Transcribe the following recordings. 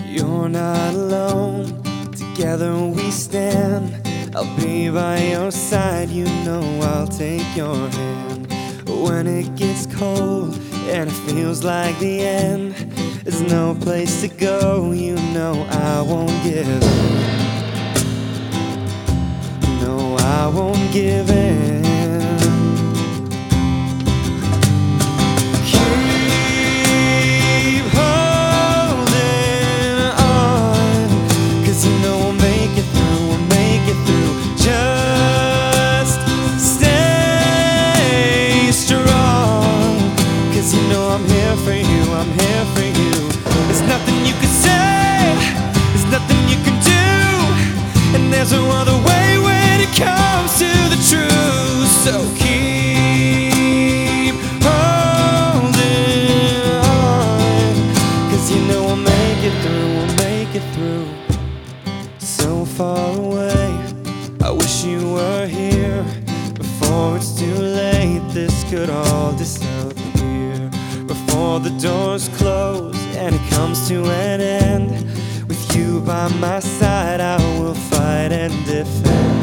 You're not alone, together we stand. I'll be by your side, you know I'll take your hand. When it gets cold and it feels like the end, there's no place to go, you know I won't give in. No, I won't give in. I'm here for you, I'm here for you. There's nothing you can say, there's nothing you can do, and there's no other way when it comes to the truth. So keep holding on, 'cause you know we'll make it through, we'll make it through. So far away, I wish you were here before it's too late. This could all disappear before the doors close and it comes to an end. With you by my side, I will fight and defend.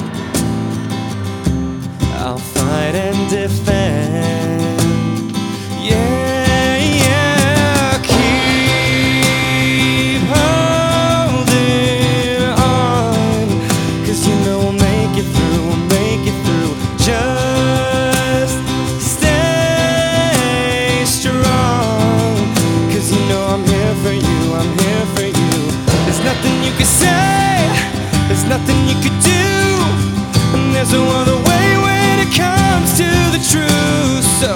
I'll fight and defend. Yeah, yeah. Keep holding on, 'cause you know we'll make it through, we'll make it through. Just I'm here for you, I'm here for you. There's nothing you can say, there's nothing you could do, and there's no other way when it comes to the truth. So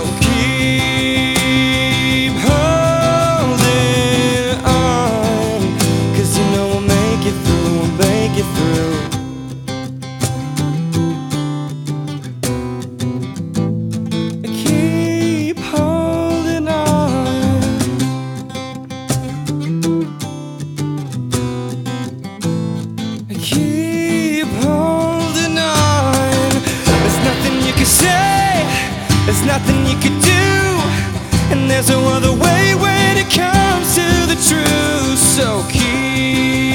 keep holding on, 'cause you know we'll make it through, we'll make it through. Keep holding on. There's nothing you can say, there's nothing you can do, and there's no other way when it comes to the truth. So keep